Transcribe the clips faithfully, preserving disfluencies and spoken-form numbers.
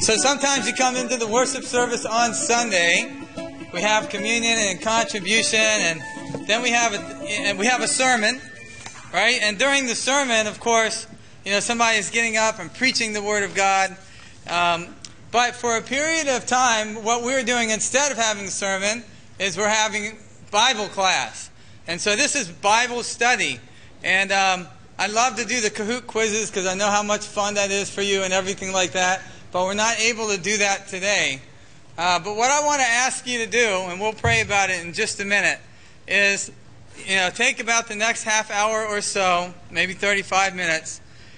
So sometimes you come into the worship service on Sunday. We have communion and contribution, and then we have a and we have a sermon, right? And during the sermon, of course, you know, somebody is getting up and preaching the Word of God. Um, but for a period of time, what we're doing instead of having a sermon is we're having Bible class. And so this is Bible study. And um, I love to do the Kahoot quizzes because I know how much fun that is for you and everything like that. But we're not able to do that today. Uh, but what I want to ask you to do, and we'll pray about it in just a minute, is, you know, take about the next half hour or so, maybe thirty-five minutes,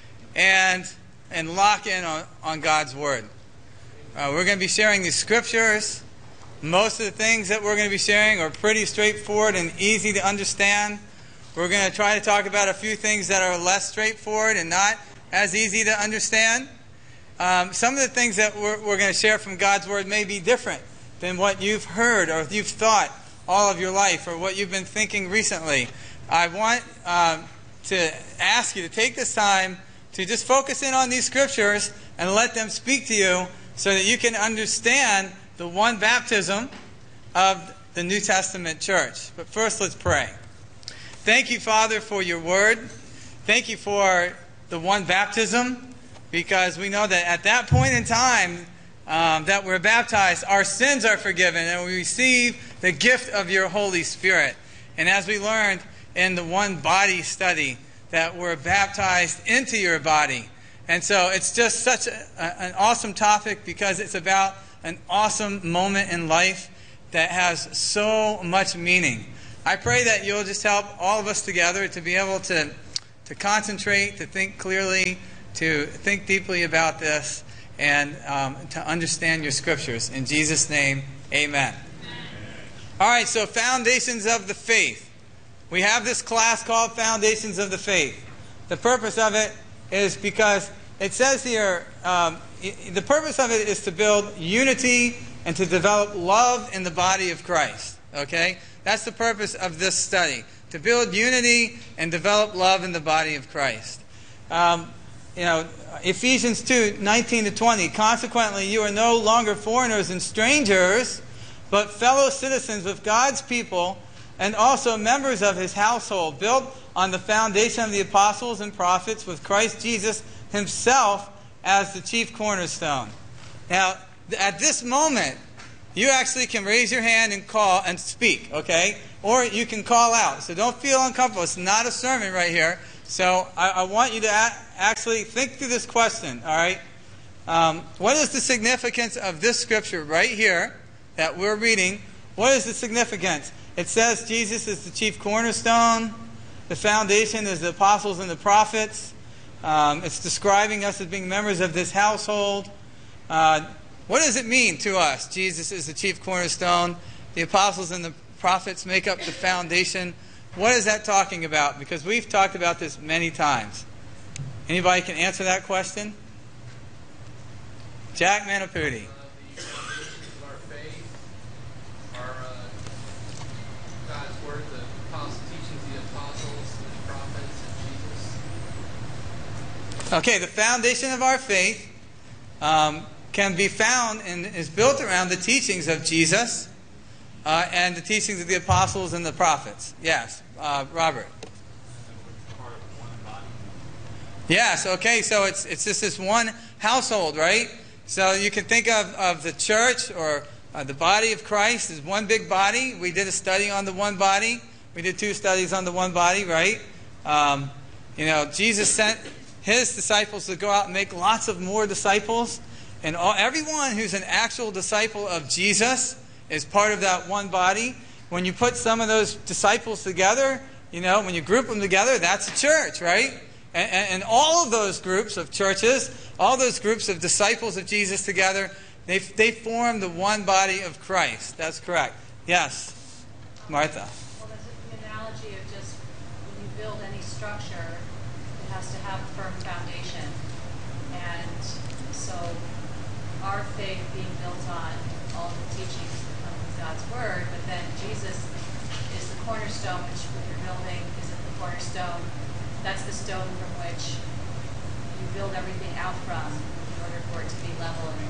and and lock in on, on God's Word. Uh, we're going to be sharing these scriptures. Most of the things that we're going to be sharing are pretty straightforward and easy to understand. We're going to try to talk about a few things that are less straightforward and not as easy to understand. Um, some of the things that we're, we're going to share from God's Word may be different than what you've heard or you've thought all of your life or what you've been thinking recently. I want um, to ask you to take this time to just focus in on these scriptures and let them speak to you so that you can understand the one baptism of the New Testament church. But first, let's pray. Thank you, Father, for your Word. Thank you for the one baptism. Because we know that at that point in time um, that we're baptized, our sins are forgiven and we receive the gift of your Holy Spirit. And as we learned in the one body study, that we're baptized into your body. And so it's just such a, a, an awesome topic because it's about an awesome moment in life that has so much meaning. I pray that you'll just help all of us together to be able to, to concentrate, to think clearly, to think deeply about this, and um, to understand your scriptures. In Jesus' name, amen. Amen. All right, so Foundations of the Faith. We have this class called Foundations of the Faith. The purpose of it is because it says here, um, the purpose of it is to build unity and to develop love in the body of Christ. Okay? That's the purpose of this study, to build unity and develop love in the body of Christ. Um, You know, Ephesians two, nineteen to twenty. Consequently, you are no longer foreigners and strangers, but fellow citizens with God's people and also members of His household, built on the foundation of the apostles and prophets with Christ Jesus Himself as the chief cornerstone. Now, at this moment, you actually can raise your hand and call and speak, okay? Or you can call out. So don't feel uncomfortable. It's not a sermon right here. So I, I want you to a- actually think through this question, all right? Um, what is the significance of this scripture right here that we're reading? What is the significance? It says Jesus is the chief cornerstone. The foundation is the apostles and the prophets. Um, it's describing us as being members of this household. Uh, what does it mean to us? Jesus is the chief cornerstone. The apostles and the prophets make up the foundation. What is that talking about? Because we've talked about this many times. Anybody can answer that question? Jack Manapudi. Uh, the foundations of our faith are uh, God's Word, the apostles, teachings of the apostles, the prophets, and Jesus. Okay, the foundation of our faith um, can be found and is built around the teachings of Jesus uh, and the teachings of the apostles and the prophets. Yes. Uh, Robert. Yes, okay, so it's it's just this one household, right? So you can think of, of the church or uh, the body of Christ as one big body. We did a study on the one body. We did two studies on the one body, right? Um, you know, Jesus sent His disciples to go out and make lots of more disciples. And all, everyone who's an actual disciple of Jesus is part of that one body. When you put some of those disciples together, you know, when you group them together, that's a church, right? And, and, and all of those groups of churches, all those groups of disciples of Jesus together, they they form the one body of Christ. That's correct. Yes, Martha. Well, there's an analogy of just when you build any structure, it has to have a firm foundation. And so our faith being built on all the teachings of God's Word, but then Jesus is the cornerstone, which when you're building isn't the cornerstone. That's the stone from which you build everything out from in order for it to be level and, and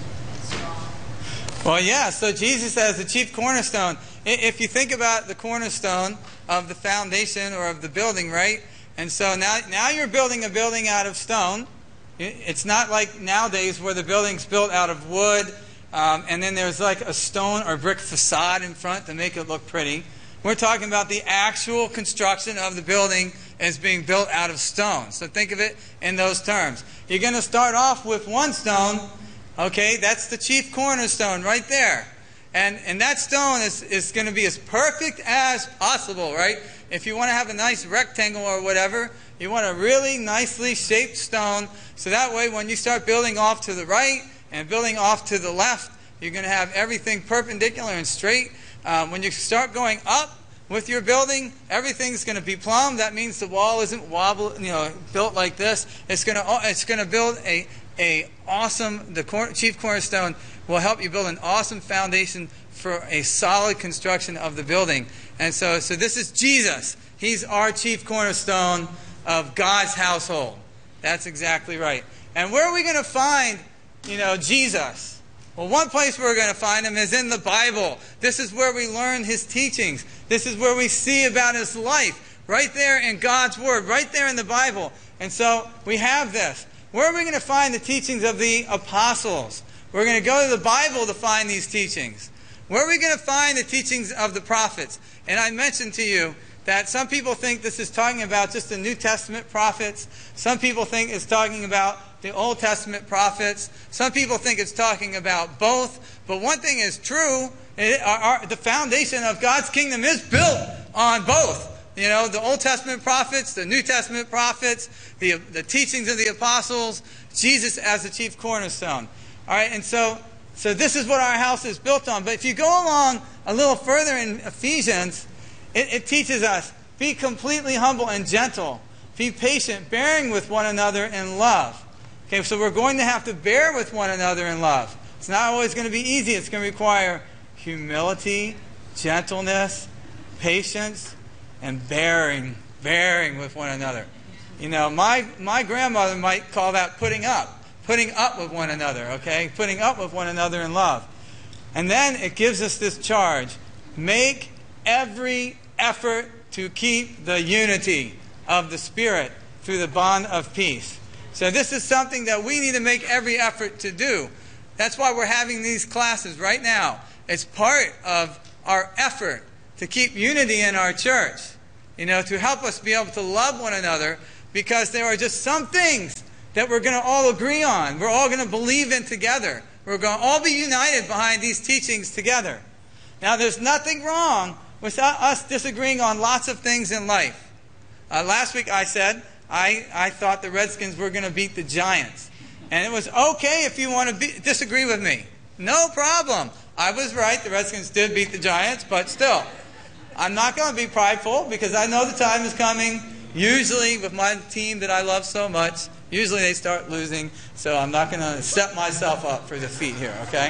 strong. Well, yeah, so Jesus as the chief cornerstone. If you think about the cornerstone of the foundation or of the building, right? And so now, now you're building a building out of stone. It's not like nowadays where the building's built out of wood, um, and then there's like a stone or brick facade in front to make it look pretty. We're talking about the actual construction of the building as being built out of stone. So think of it in those terms. You're going to start off with one stone. Okay, that's the chief cornerstone right there. And and that stone is, is going to be as perfect as possible, right? If you want to have a nice rectangle or whatever, you want a really nicely shaped stone. So that way when you start building off to the right and building off to the left, you're going to have everything perpendicular and straight. Um, when you start going up with your building, everything's going to be plumb. That means the wall isn't wobble, you know, built like this. It's going to it's going to build a a awesome. The cor- chief cornerstone will help you build an awesome foundation for a solid construction of the building. And so, so this is Jesus. He's our chief cornerstone of God's household. That's exactly right. And where are we going to find, you know, Jesus? Well, one place we're going to find him is in the Bible. This is where we learn his teachings. This is where we see about his life. Right there in God's Word. Right there in the Bible. And so we have this. Where are we going to find the teachings of the apostles? We're going to go to the Bible to find these teachings. Where are we going to find the teachings of the prophets? And I mentioned to you that some people think this is talking about just the New Testament prophets. Some people think it's talking about the Old Testament prophets. Some people think it's talking about both. But one thing is true. It, our, our, the foundation of God's kingdom is built on both. You know, the Old Testament prophets, the New Testament prophets, the, the teachings of the apostles, Jesus as the chief cornerstone. All right, and so, so this is what our house is built on. But if you go along a little further in Ephesians, it, it teaches us, be completely humble and gentle. Be patient, bearing with one another in love. Okay, so we're going to have to bear with one another in love. It's not always going to be easy. It's going to require humility, gentleness, patience, and bearing, bearing with one another. You know, my, my grandmother might call that putting up. Putting up with one another, okay? Putting up with one another in love. And then it gives us this charge. Make every effort to keep the unity of the Spirit through the bond of peace. So this is something that we need to make every effort to do. That's why we're having these classes right now. It's part of our effort to keep unity in our church. You know, to help us be able to love one another, because there are just some things that we're going to all agree on. We're all going to believe in together. We're going to all be united behind these teachings together. Now, there's nothing wrong with us disagreeing on lots of things in life. Uh, last week I said I, I thought the Redskins were going to beat the Giants. And it was okay if you want to be, disagree with me. No problem. I was right. The Redskins did beat the Giants, but still, I'm not going to be prideful because I know the time is coming. Usually with my team that I love so much, usually they start losing, so I'm not going to set myself up for defeat here, okay?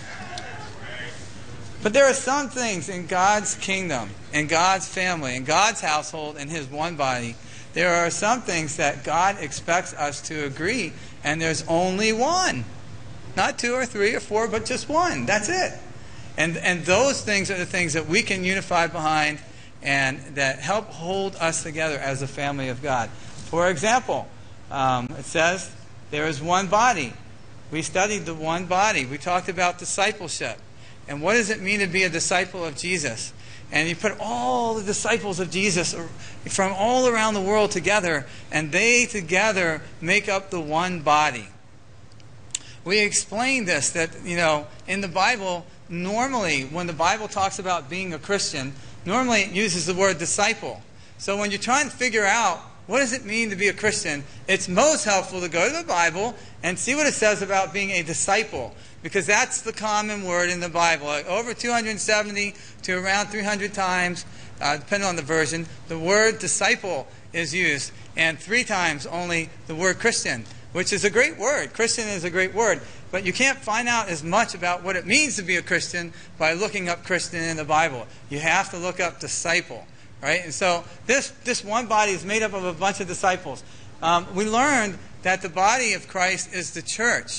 But there are some things in God's kingdom, in God's family, in God's household, in His one body. There are some things that God expects us to agree, and there's only one. Not two or three or four, but just one. That's it. And and those things are the things that we can unify behind and that help hold us together as a family of God. For example, um, it says there is one body. We studied the one body. We talked about discipleship. And what does it mean to be a disciple of Jesus? And you put all the disciples of Jesus from all around the world together, and they together make up the one body. We explained this, that, you know, in the Bible, normally when the Bible talks about being a Christian, normally it uses the word disciple. So when you're trying to figure out what does it mean to be a Christian, it's most helpful to go to the Bible and see what it says about being a disciple. Because that's the common word in the Bible. Like over two hundred seventy to around three hundred times, uh, depending on the version, the word disciple is used. And three times only the word Christian, which is a great word. Christian is a great word. But you can't find out as much about what it means to be a Christian by looking up Christian in the Bible. You have to look up disciple. Right? And so this, this one body is made up of a bunch of disciples. Um, we learned that the body of Christ is the church.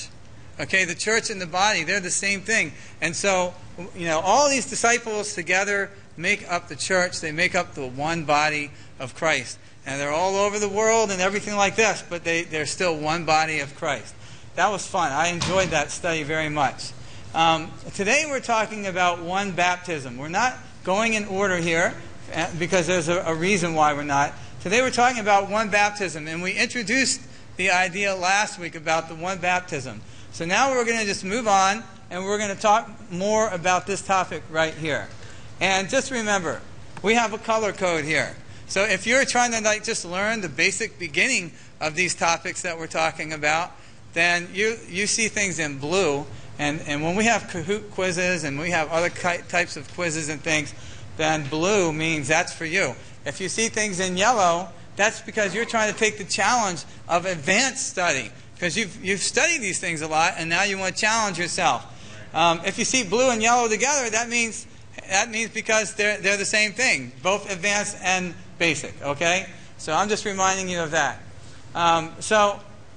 Okay, the church and the body, they're the same thing. And so, you know, all these disciples together make up the church. They make up the one body of Christ. And they're all over the world and everything like this, but they, they're still one body of Christ. That was fun. I enjoyed that study very much. Um, today we're talking about one baptism. We're not going in order here because there's a, a reason why we're not. Today we're talking about one baptism, and we introduced the idea last week about the one baptism. So now we're going to just move on, and we're going to talk more about this topic right here. And just remember, we have a color code here. So if you're trying to like just learn the basic beginning of these topics that we're talking about, then you, you see things in blue. And, and when we have Kahoot quizzes and we have other types of quizzes and things, then blue means that's for you. If you see things in yellow, that's because you're trying to take the challenge of advanced study. Because you've, you've studied these things a lot, and now you want to challenge yourself. Um, if you see blue and yellow together, that means that means because they're, they're the same thing, both advanced and basic. Okay? So I'm just reminding you of that. Um, so...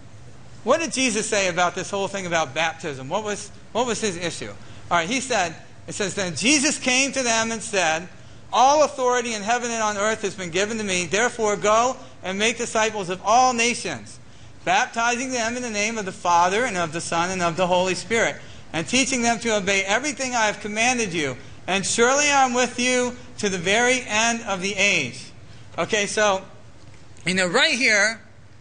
What did Jesus say about this whole thing about baptism? What was what was his issue? All right, he said, it says, then Jesus came to them and said, all authority in heaven and on earth has been given to me. Therefore, go and make disciples of all nations, baptizing them in the name of the Father and of the Son and of the Holy Spirit, and teaching them to obey everything I have commanded you. And surely I am with you to the very end of the age. Okay, so, you know, right here,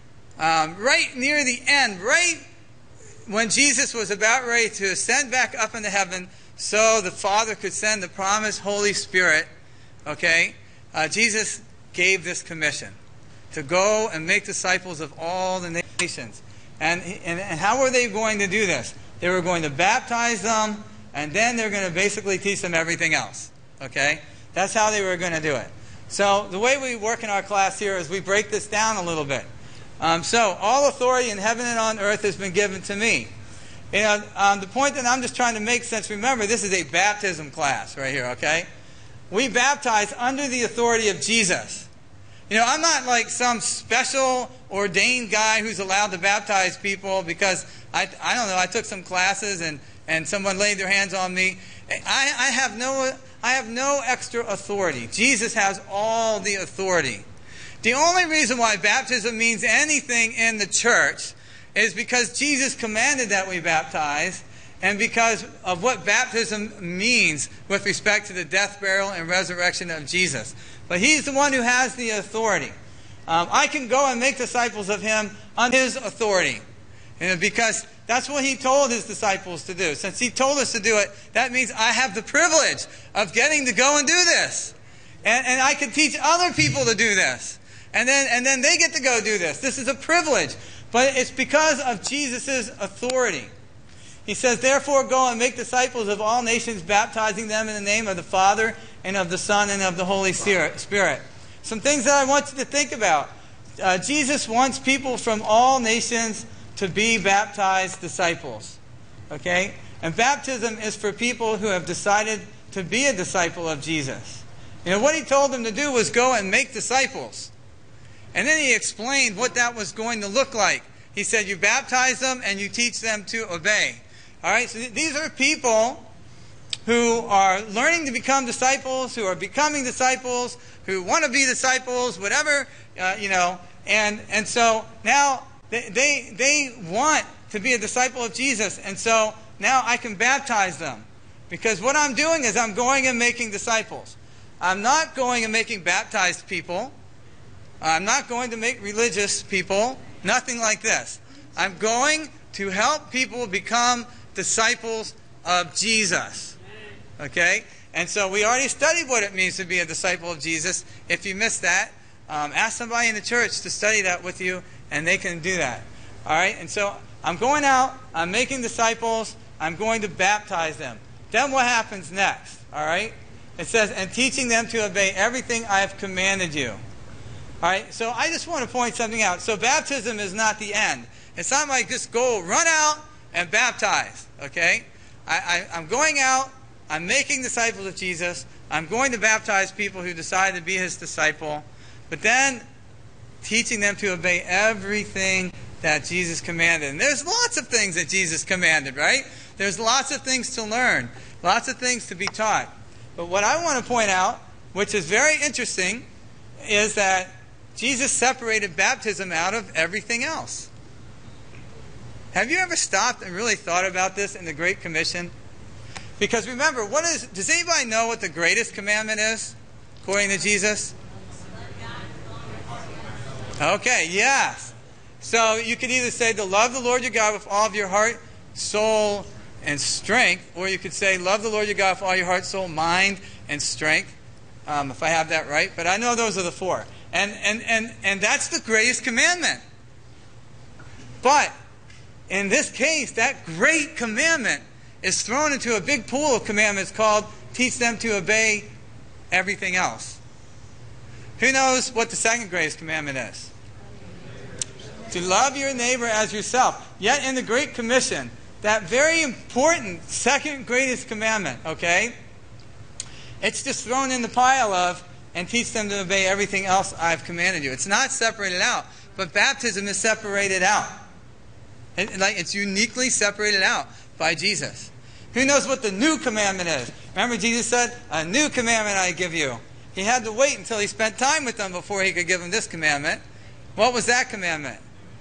Um, right near the end, right when Jesus was about ready to ascend back up into heaven so the Father could send the promised Holy Spirit, okay, uh, Jesus gave this commission to go and make disciples of all the nations. And, and, and how were they going to do this? They were going to baptize them, and then they're going to basically teach them everything else, okay? That's how they were going to do it. So the way we work in our class here is we break this down a little bit. Um, so, all authority in heaven and on earth has been given to me. You know, um, the point that I'm just trying to make sense, remember, this is a baptism class right here, okay? We baptize under the authority of Jesus. You know, I'm not like some special ordained guy who's allowed to baptize people because, I, I don't know, I took some classes and, and someone laid their hands on me. I, I, have no, I have no extra authority. Jesus has all the authority. The only reason why baptism means anything in the church is because Jesus commanded that we baptize, and because of what baptism means with respect to the death, burial, and resurrection of Jesus. But he's the one who has the authority. Um, I can go and make disciples of him on his authority, you know, because that's what he told his disciples to do. Since he told us to do it, that means I have the privilege of getting to go and do this. And, and I can teach other people to do this. And then, and then they get to go do this. This is a privilege. But it's because of Jesus' authority. He says, therefore go and make disciples of all nations, baptizing them in the name of the Father and of the Son and of the Holy Spirit. Some things that I want you to think about. Uh, Jesus wants people from all nations to be baptized disciples. Okay? And baptism is for people who have decided to be a disciple of Jesus. You know, what he told them to do was go and make disciples. And then he explained what that was going to look like. He said, you baptize them and you teach them to obey. All right, so th- these are people who are learning to become disciples, who are becoming disciples, who want to be disciples, whatever, uh, you know. And and so now they, they they want to be a disciple of Jesus. And so now I can baptize them. Because what I'm doing is I'm going and making disciples. I'm not going and making baptized people. I'm not going to make religious people, nothing like this. I'm going to help people become disciples of Jesus. Okay? And so we already studied what it means to be a disciple of Jesus. If you missed that, um, ask somebody in the church to study that with you, and they can do that. All right? And so I'm going out, I'm making disciples, I'm going to baptize them. Then what happens next? All right? It says, and teaching them to obey everything I have commanded you. All right, so I just want to point something out. So baptism is not the end. It's not like just go run out and baptize, okay? I, I, I'm going out, I'm making disciples of Jesus, I'm going to baptize people who decide to be his disciple, but then teaching them to obey everything that Jesus commanded. And there's lots of things that Jesus commanded, right? There's lots of things to learn, lots of things to be taught. But what I want to point out, which is very interesting, is that Jesus separated baptism out of everything else. Have you ever stopped and really thought about this in the Great Commission? Because remember, what is, does anybody know what the greatest commandment is, according to Jesus? Okay, yes. So you could either say to love the Lord your God with all of your heart, soul, and strength, or you could say love the Lord your God with all your heart, soul, mind, and strength, um, if I have that right. But I know those are the four. And, and, and, and that's the greatest commandment. But in this case, that great commandment is thrown into a big pool of commandments called teach them to obey everything else. Who knows what the second greatest commandment is? To love your neighbor as yourself. Yet in the Great Commission, that very important second greatest commandment, okay, it's just thrown in the pile of and teach them to obey everything else I've commanded you. It's not separated out, but baptism is separated out. It, like it's uniquely separated out by Jesus. Who knows what the new commandment is? Remember Jesus said, a new commandment I give you. He had to wait until he spent time with them before he could give them this commandment. What was that commandment?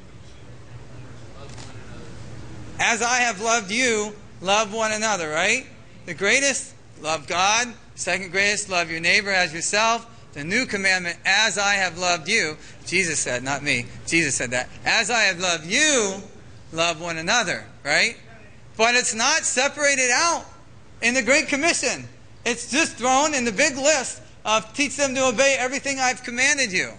As I have loved you, love one another, right? The greatest, love God. Second greatest, love your neighbor as yourself. The new commandment, as I have loved you. Jesus said, not me. Jesus said that. As I have loved you, love one another, right? But it's not separated out in the Great Commission. It's just thrown in the big list of teach them to obey everything I've commanded you.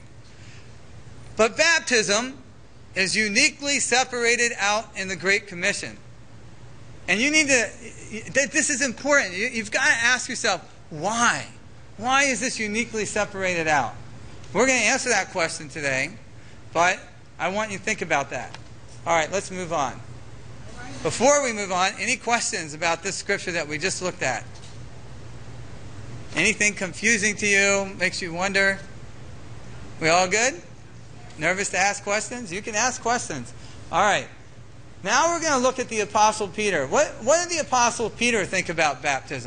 But baptism is uniquely separated out in the Great Commission. And you need to, this is important. You've got to ask yourself, why? Why is this uniquely separated out? We're going to answer that question today, but I want you to think about that. All right, let's move on. Before we move on, any questions about this scripture that we just looked at? Anything confusing to you? Makes you wonder? We all good? Nervous to ask questions? You can ask questions. All right. Now we're going to look at the Apostle Peter. What, what did the Apostle Peter think about baptism?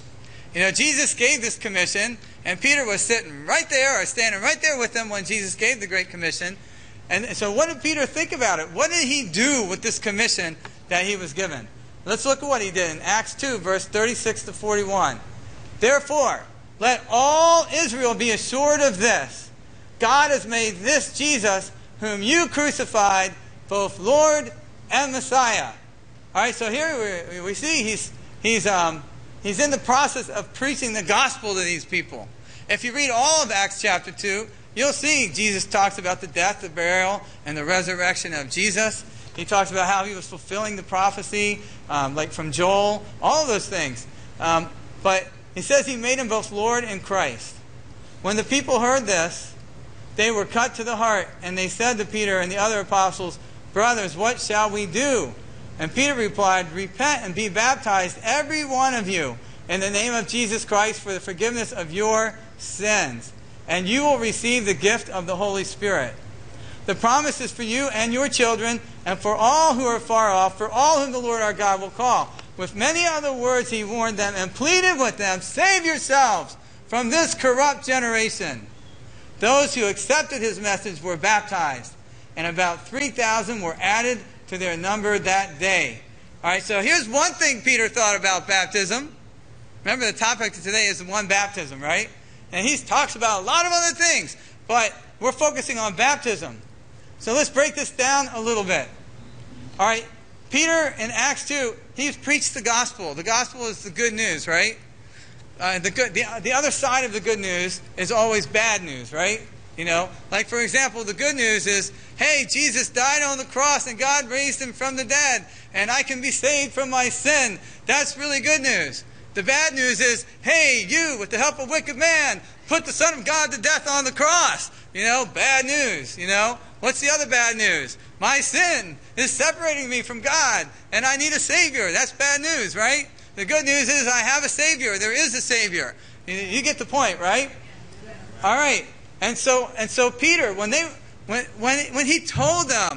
You know, Jesus gave this commission, and Peter was sitting right there, or standing right there with them when Jesus gave the Great Commission. And so what did Peter think about it? What did he do with this commission that he was given? Let's look at what he did in Acts two, verse thirty-six to forty-one. Therefore, let all Israel be assured of this. God has made this Jesus, whom you crucified, both Lord and Messiah. All right, so here we, we see he's, he's, um, he's in the process of preaching the gospel to these people. If you read all of Acts chapter two, you'll see Jesus talks about the death, the burial, and the resurrection of Jesus. He talks about how he was fulfilling the prophecy, um, like from Joel, all of those things. Um, but he says he made him both Lord and Christ. When the people heard this, they were cut to the heart, and they said to Peter and the other apostles, brothers, what shall we do? And Peter replied, repent and be baptized, every one of you, in the name of Jesus Christ for the forgiveness of your sins. And you will receive the gift of the Holy Spirit. The promise is for you and your children, and for all who are far off, for all whom the Lord our God will call. With many other words he warned them and pleaded with them, save yourselves from this corrupt generation. Those who accepted his message were baptized, and about three thousand were added to their number that day. All right, so here's one thing Peter thought about baptism. Remember, the topic today is one baptism, right? And he talks about a lot of other things, but we're focusing on baptism. So let's break this down a little bit. All right, Peter in Acts two, he's preached the gospel. The gospel is the good news, right? Uh, the, good, the, the other side of the good news is always bad news, right? You know, like for example, the good news is, hey, Jesus died on the cross and God raised him from the dead, and I can be saved from my sin. That's really good news. The bad news is, hey, you, with the help of wicked man, put the Son of God to death on the cross. You know, bad news, you know. What's the other bad news? My sin is separating me from God, and I need a Savior. That's bad news, right? The good news is I have a Savior. There is a Savior. You, you get the point, right? All right. And so, and so Peter, when they, when, when, when he told them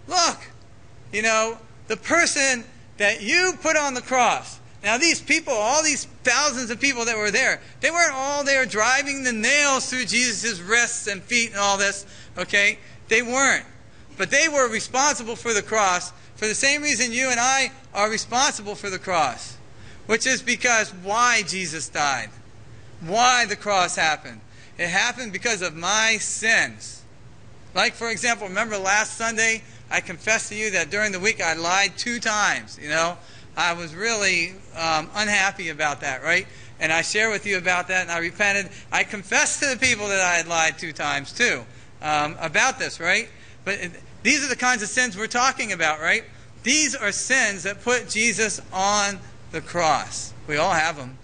look, you know, the person that you put on the cross. Now these people, all these thousands of people that were there, they weren't all there driving the nails through Jesus' wrists and feet and all this, okay? They weren't. But they were responsible for the cross for the same reason you and I are responsible for the cross, which is because why Jesus died, why the cross happened. It happened because of my sins. Like, for example, remember last Sunday, I confessed to you that during the week I lied two times, you know. I was really um, unhappy about that, right? And I shared with you about that, and I repented. I confessed to the people that I had lied two times, too, um, about this, right? But it, these are the kinds of sins we're talking about, right? These are sins that put Jesus on the cross. We all have them.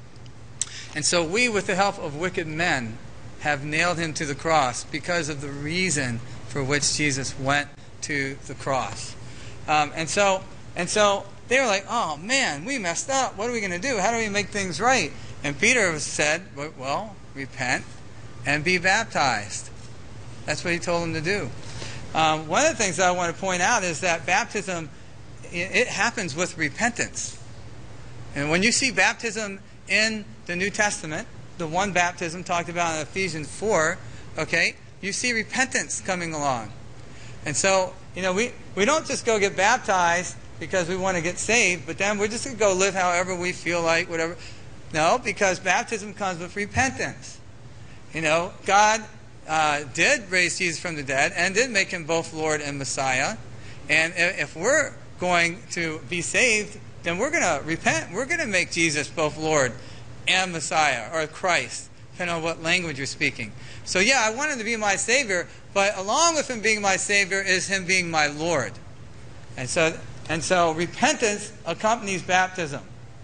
And so we, with the help of wicked men, have nailed him to the cross because of the reason for which Jesus went to the cross. Um, and so, and so they were like, oh man, we messed up. What are we going to do? How do we make things right? And Peter said, well, repent and be baptized. That's what he told them to do. Um, one of the things that I want to point out is that baptism, it happens with repentance. And when you see baptism in the New Testament, the one baptism talked about in Ephesians four, okay, you see repentance coming along. And so, you know, we, we don't just go get baptized because we want to get saved, but then we're just going to go live however we feel like, whatever. No, because baptism comes with repentance. You know, God uh, did raise Jesus from the dead and did make him both Lord and Messiah. And if we're going to be saved, then we're going to repent. We're going to make Jesus both Lord and Messiah, or Christ, depending on what language you're speaking. So yeah, I want him to be my Savior, but along with him being my Savior is him being my Lord. And so, and so repentance accompanies baptism.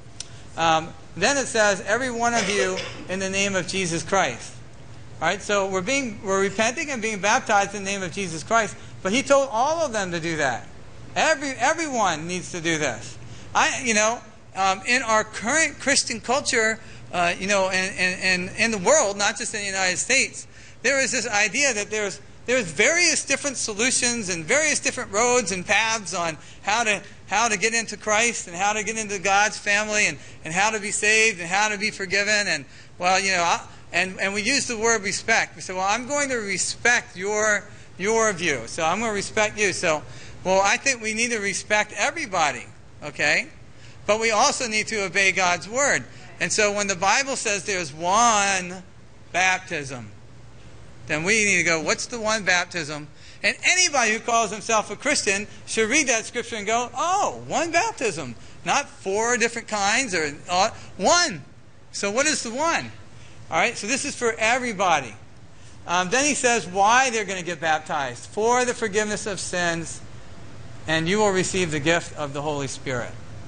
Um, then it says, every one of you in the name of Jesus Christ. All right, so we're being we're repenting and being baptized in the name of Jesus Christ, but he told all of them to do that. Every everyone needs to do this. I, you know, um, in our current Christian culture, uh, you know, and in, in, in the world, not just in the United States, there is this idea that there's there's various different solutions and various different roads and paths on how to how to get into Christ and how to get into God's family and, and how to be saved and how to be forgiven. And well, you know, I, and and we use the word respect. We say, well, I'm going to respect your your view, so I'm going to respect you. So, well, I think we need to respect everybody, okay? But we also need to obey God's word. And so when the Bible says there's one baptism, then we need to go, what's the one baptism? And anybody who calls himself a Christian should read that scripture and go, oh, one baptism. Not four different kinds, or uh, one. So what is the one? All right, so this is for everybody. Um, then he says why they're going to get baptized. For the forgiveness of sins, and you will receive the gift of the Holy Spirit.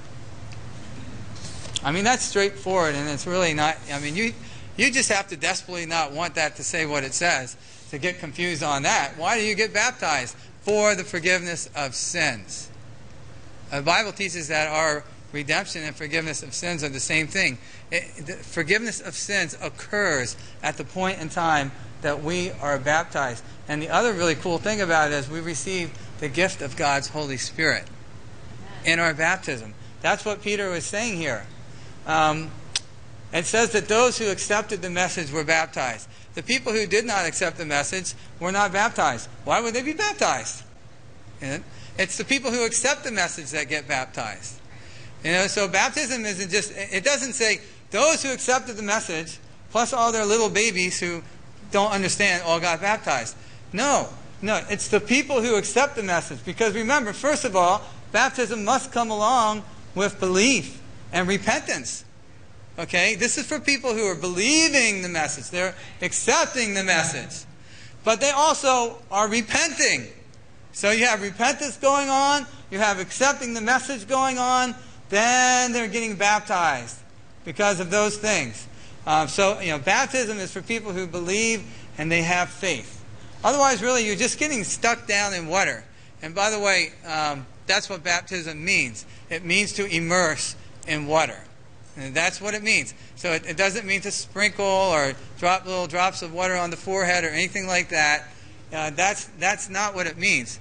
I mean, that's straightforward, and it's really not, I mean, you you just have to desperately not want that to say what it says, to get confused on that. Why do you get baptized? For the forgiveness of sins. The Bible teaches that our redemption and forgiveness of sins are the same thing. It, the forgiveness of sins occurs at the point in time that we are baptized. And the other really cool thing about it is we receive the gift of God's Holy Spirit in our baptism. That's what Peter was saying here. Um, it says that those who accepted the message were baptized. The people who did not accept the message were not baptized. Why would they be baptized? And it's the people who accept the message that get baptized. You know, so baptism isn't just, it doesn't say those who accepted the message plus all their little babies who don't understand all got baptized. No, no, it's the people who accept the message. Because remember, first of all, baptism must come along with belief and repentance. Okay? This is for people who are believing the message. They're accepting the message. But they also are repenting. So you have repentance going on, you have accepting the message going on, then they're getting baptized because of those things. Um, so, you know, baptism is for people who believe and they have faith. Otherwise, really, you're just getting stuck down in water. And by the way, um, that's what baptism means. It means to immerse in water. And that's what it means. So it, it doesn't mean to sprinkle or drop little drops of water on the forehead or anything like that. Uh, that's that's not what it means.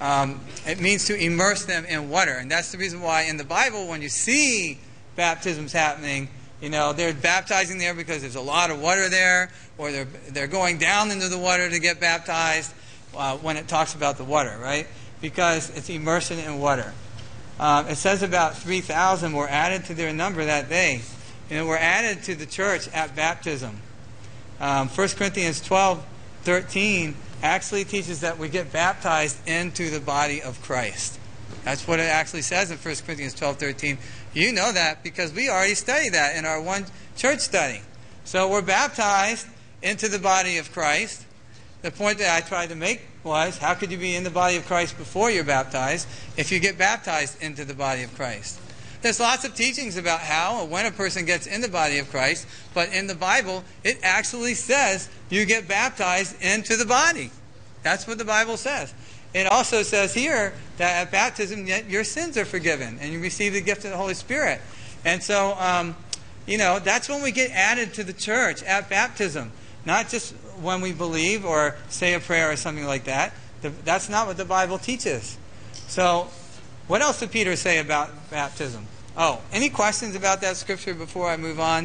Um, it means to immerse them in water. And that's the reason why in the Bible, when you see baptisms happening, you know, they're baptizing there because there's a lot of water there, or they're, they're going down into the water to get baptized uh, when it talks about the water, right? Because it's immersion in water. Um, it says about three thousand were added to their number that day. You know, were added to the church at baptism. Um, First Corinthians twelve thirteen actually teaches that we get baptized into the body of Christ. That's what it actually says in First Corinthians twelve thirteen. You know that because we already studied that in our one church study. So we're baptized into the body of Christ. The point that I tried to make was, how could you be in the body of Christ before you're baptized if you get baptized into the body of Christ? There's lots of teachings about how or when a person gets in the body of Christ, but in the Bible, it actually says you get baptized into the body. That's what the Bible says. It also says here that at baptism, yet your sins are forgiven, and you receive the gift of the Holy Spirit. And so, um, you know, that's when we get added to the church, at baptism. Not just when we believe or say a prayer or something like that. That's not what the Bible teaches. So, what else did Peter say about baptism? Oh, any questions about that scripture before I move on?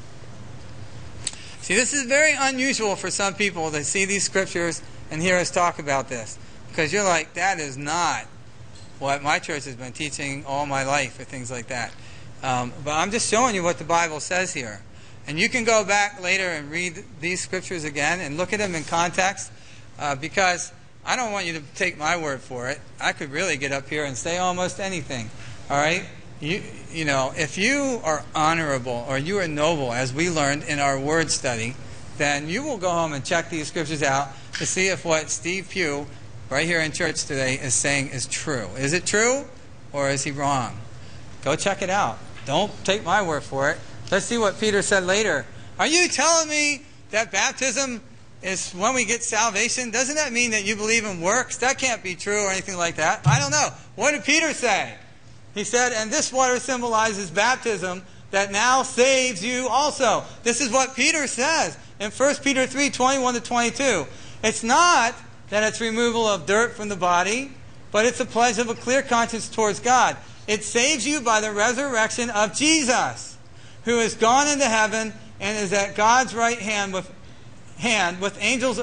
See, this is very unusual for some people to see these scriptures and hear us talk about this. Because you're like, that is not what my church has been teaching all my life, or things like that. Um, but I'm just showing you what the Bible says here. And you can go back later and read these scriptures again and look at them in context. Uh, because I don't want you to take my word for it. I could really get up here and say almost anything. All right? You, you know, if you are honorable or you are noble, as we learned in our word study, then you will go home and check these scriptures out to see if what Steve Pugh, right here in church today, is saying is true. Is it true, or is he wrong? Go check it out. Don't take my word for it. Let's see what Peter said later. Are you telling me that baptism is when we get salvation? Doesn't that mean that you believe in works? That can't be true or anything like that. I don't know. What did Peter say? He said, and this water symbolizes baptism that now saves you also. This is what Peter says in First Peter three, twenty-one to twenty-two. It's not that it's removal of dirt from the body, but it's a pledge of a clear conscience towards God. It saves you by the resurrection of Jesus, who has gone into heaven and is at God's right hand with hand with angels,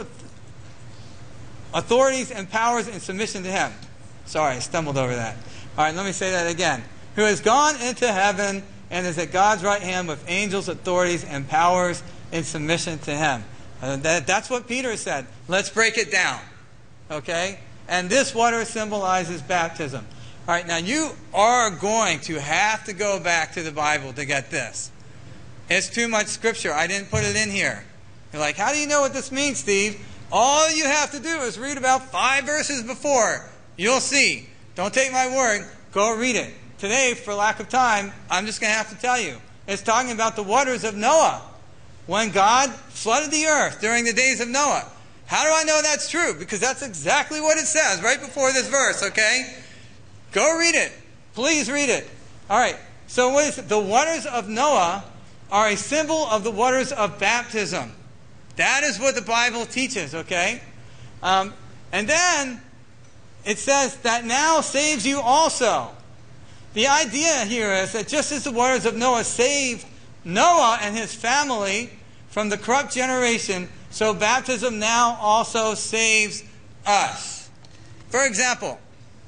authorities, and powers in submission to him. Sorry, I stumbled over that. All right, let me say that again. Who has gone into heaven and is at God's right hand with angels, authorities, and powers in submission to him. Uh, that, that's what Peter said. Let's break it down. Okay? And this water symbolizes baptism. All right, now you are going to have to go back to the Bible to get this. It's too much scripture. I didn't put it in here. You're like, how do you know what this means, Steve? All you have to do is read about five verses before. You'll see. Don't take my word. Go read it. Today, for lack of time, I'm just going to have to tell you. It's talking about the waters of Noah. When God flooded the earth during the days of Noah. How do I know that's true? Because that's exactly what it says right before this verse, okay? Go read it. Please read it. All right. So what is it? The waters of Noah are a symbol of the waters of baptism. That is what the Bible teaches, okay? Um, and then it says that now saves you also. The idea here is that just as the waters of Noah saved Noah and his family from the corrupt generation, so baptism now also saves us. For example,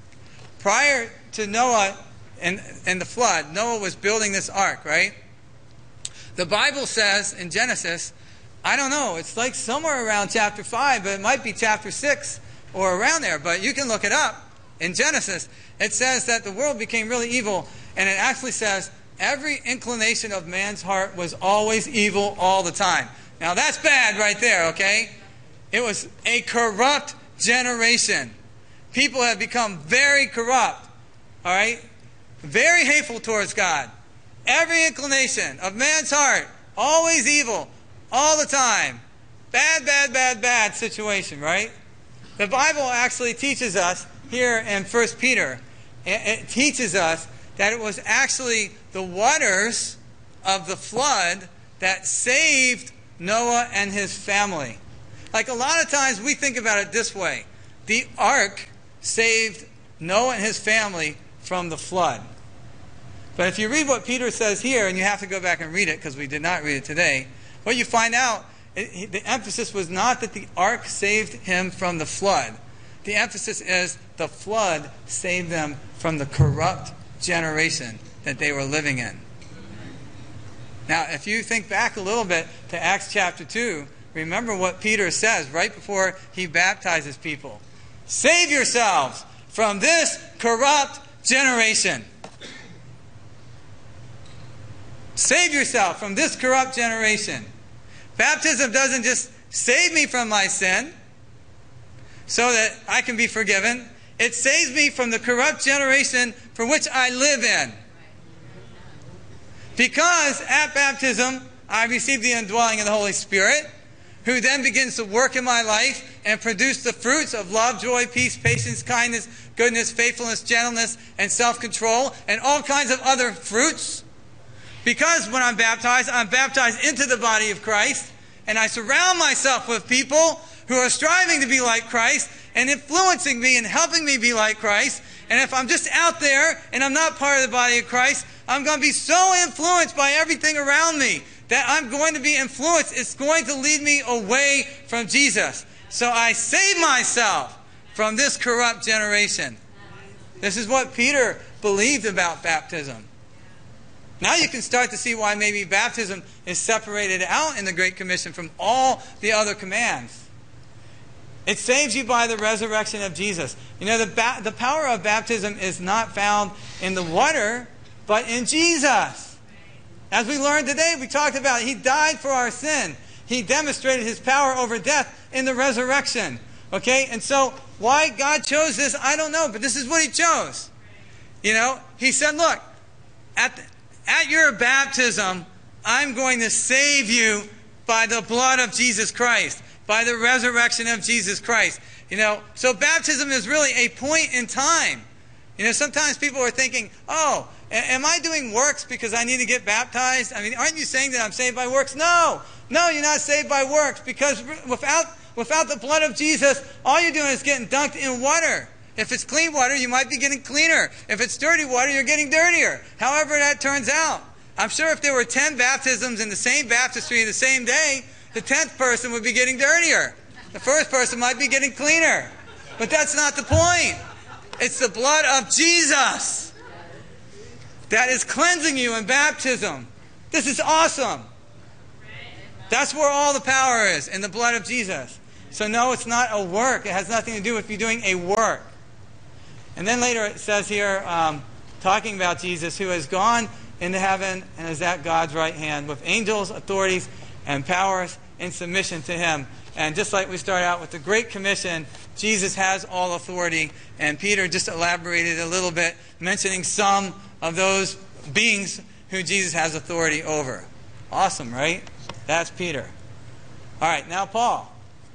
prior to Noah and, and the flood, Noah was building this ark, right? The Bible says in Genesis, I don't know, it's like somewhere around chapter five, but it might be chapter six or around there, but you can look it up. In Genesis, it says that the world became really evil, and it actually says every inclination of man's heart was always evil all the time. Now that's bad right there, okay? It was a corrupt generation. People have become very corrupt, all right? Very hateful towards God. Every inclination of man's heart, always evil, all the time. Bad, bad, bad, bad situation, right? The Bible actually teaches us here in First Peter, it teaches us that it was actually the waters of the flood that saved Noah and his family. Like a lot of times we think about it this way. The ark saved Noah and his family from the flood. But if you read what Peter says here, and you have to go back and read it because we did not read it today, what you find out, it, the emphasis was not that the ark saved him from the flood. The emphasis is the flood saved them from the corrupt generation that they were living in. Now, if you think back a little bit to Acts chapter two, remember what Peter says right before he baptizes people. Save yourselves from this corrupt generation. Save yourself from this corrupt generation. Baptism doesn't just save me from my sin so that I can be forgiven. It saves me from the corrupt generation for which I live in. Because at baptism, I receive the indwelling of the Holy Spirit, who then begins to work in my life and produce the fruits of love, joy, peace, patience, kindness, goodness, faithfulness, gentleness, and self-control, and all kinds of other fruits. Because when I'm baptized, I'm baptized into the body of Christ, and I surround myself with people who are striving to be like Christ and influencing me and helping me be like Christ. And if I'm just out there and I'm not part of the body of Christ, I'm going to be so influenced by everything around me that I'm going to be influenced. It's going to lead me away from Jesus. So I save myself from this corrupt generation. This is what Peter believed about baptism. Now you can start to see why maybe baptism is separated out in the Great Commission from all the other commands. It saves you by the resurrection of Jesus. You know, the, ba- the power of baptism is not found in the water, but in Jesus. As we learned today, we talked about He died for our sin. He demonstrated His power over death in the resurrection. Okay? And so, why God chose this, I don't know, but this is what He chose. You know, He said, look, at the, At your baptism, I'm going to save you by the blood of Jesus Christ, by the resurrection of Jesus Christ. You know, so baptism is really a point in time. You know, sometimes people are thinking, oh, am I doing works because I need to get baptized? I mean, aren't you saying that I'm saved by works? No, no, you're not saved by works, because without without the blood of Jesus, all you're doing is getting dunked in water. If it's clean water, you might be getting cleaner. If it's dirty water, you're getting dirtier. However that turns out. I'm sure if there were ten baptisms in the same baptistry in the same day, the tenth person would be getting dirtier. The first person might be getting cleaner. But that's not the point. It's the blood of Jesus that is cleansing you in baptism. This is awesome. That's where all the power is, in the blood of Jesus. So no, it's not a work. It has nothing to do with you doing a work. And then later it says here, um, talking about Jesus, who has gone into heaven and is at God's right hand with angels, authorities, and powers in submission to Him. And just like we start out with the Great Commission, Jesus has all authority. And Peter just elaborated a little bit, mentioning some of those beings who Jesus has authority over. Awesome, right? That's Peter. All right, now Paul.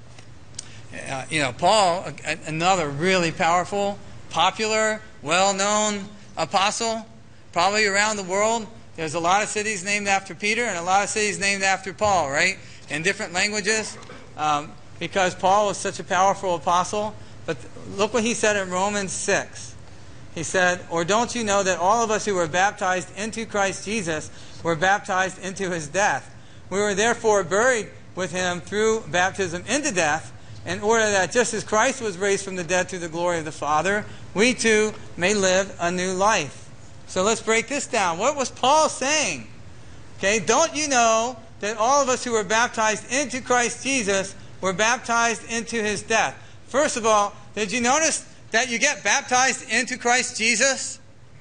Uh, you know, Paul, another really powerful, popular, well-known apostle, probably around the world. There's a lot of cities named after Peter and a lot of cities named after Paul, right? In different languages, um, because Paul was such a powerful apostle. But look what he said in Romans six. He said, or don't you know that all of us who were baptized into Christ Jesus were baptized into His death? We were therefore buried with Him through baptism into death, in order that just as Christ was raised from the dead through the glory of the Father, we too may live a new life. So let's break this down. What was Paul saying? Okay, don't you know that all of us who were baptized into Christ Jesus were baptized into His death? First of all, did you notice that you get baptized into Christ Jesus?